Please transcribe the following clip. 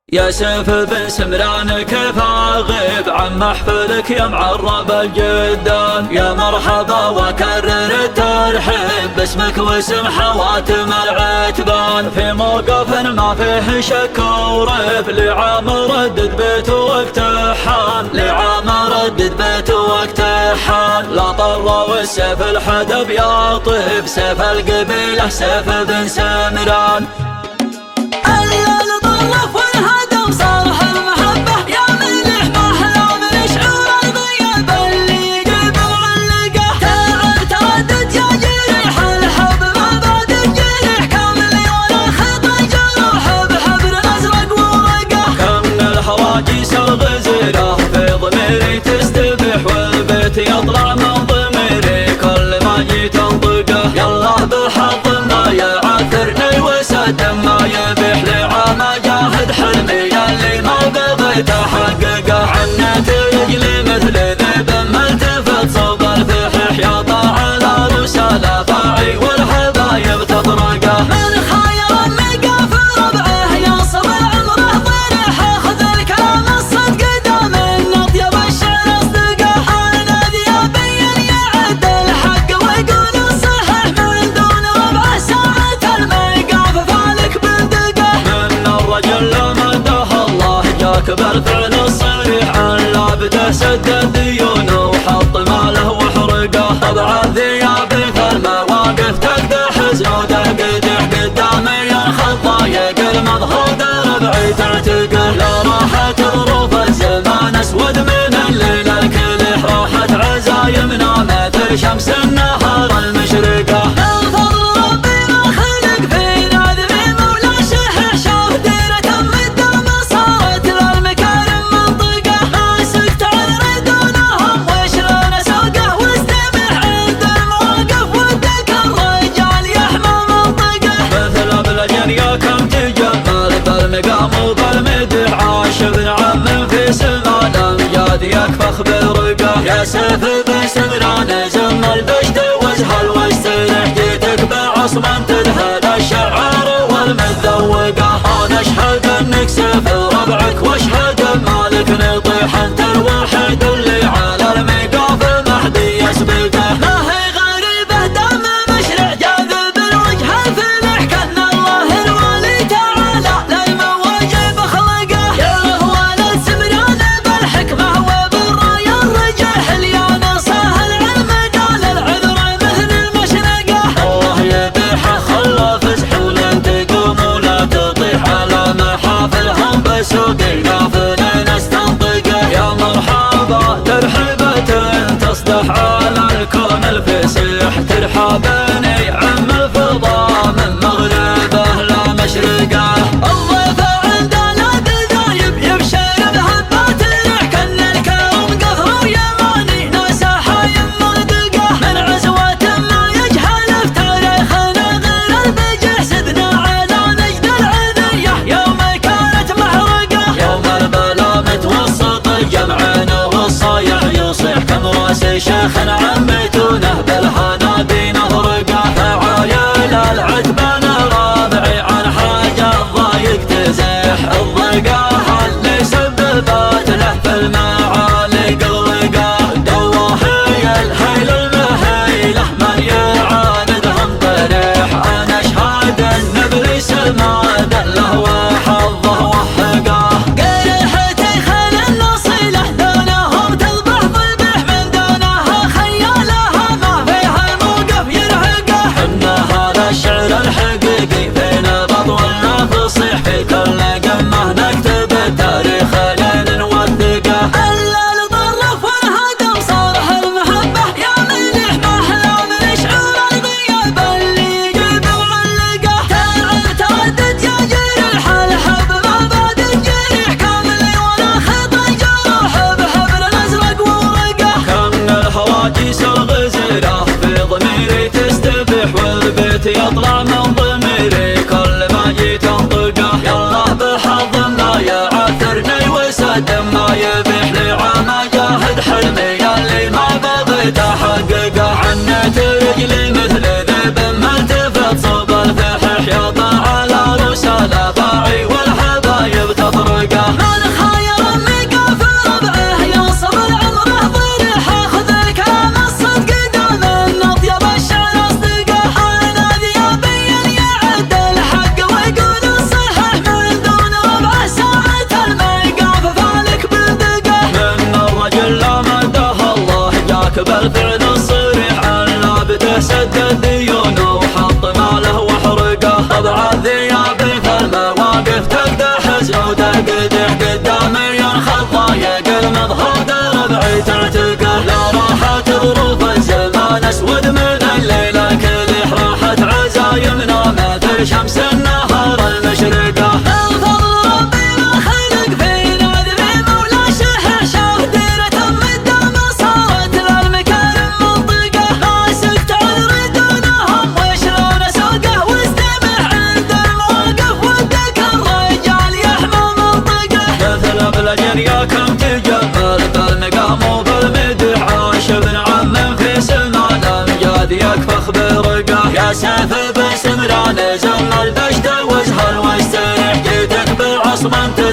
يا سيف بن سمران كيف اغيب عن محفلك يا معرب الجدان؟ يا مرحبا وكرر الترحيب باسمك واسم حواتم العتبان، في موقف ما فيه شك وريب لعام ردد بيت واقتحام، لعام ردد بيت واقتحام. لا طر والسيف الحدب يا طيب، سيف القبيله سيف بن سمران. الغزيرة في ضميري تستبح والبيت يطلع من ضميري كل ما جيت انطقه. يلا بالحظ ما يعثرني وسد ما يبيح لعام جاهد حلمي اللي ما بغيت احققه. عنيت رجلي مثل ذيب ما التفت صوب الفحيح يا طاع على رسالة فاعي والحبايب تطرقه. من خير النقا في ربعه ينصب عمره ضريح اخذ الكلام الصدق دام النطيب الشعر اصدقه. انا ذي ابين يعد الحق ويقول الصحيح من دون ربع ساعة الميقاف فالك بندقه. من الرجل مده الله جاك بالفعل الصريح عن لابده سد ديونه وحط ماله وحرقه. طبع الذياب في المواقف تقدح زنوده قدح قدامي ينخض ضايق المظهر ربعي تعتقه. لا راحت ظروف الزمان اسود من الليل الكلح، راحت عزايمنا مثل شمس النهار المشرقه. بالمقام وبالمدح عاش ابن عم في سما الامجاد يكفخ برقه. يا سيف بن سمران زم البشت وازهل واسترح، جيتك بعصما تذهل الشعار والمتذوقه. انا اشهد انك سيف ربعك واشهد بمالك نطيح، انت الوحيد اللي على الميقاف ما حد يسبقه. ما هي غريبه دام مشرع جاذب الوجه الفلح كان الله الوالي تعالى للمواجب خلقه. يا ولد سمران بالحكمه وبالراي الرجح اليان صاه العلم قال العذر مثل المشرقه. الله يبيح خلى فزح ولن تقوم ولا تطيح على محافلهم نظهر دربعي تعتقه لا راحت ظروف الزمان اسود من الليلة كله راحت عزايمنا مثل شمس النهار المشرقة الفضل ربي ما خلق فينا ذبي مولا شحر شاف ديرة مدام صارت للمكارم منطقة ما سكت عن ردونهم وشلون اسوقه واستمع عند الموقف ودك الرجال يحمى منطقة مثل بلجن يا كم تجمل بالمقام وبالمدح عاش ابن عم في سلمان امجاد يكفخ برقه يا سيف بسمران زمل دشت وازهر واستريح جيتك بالعصمة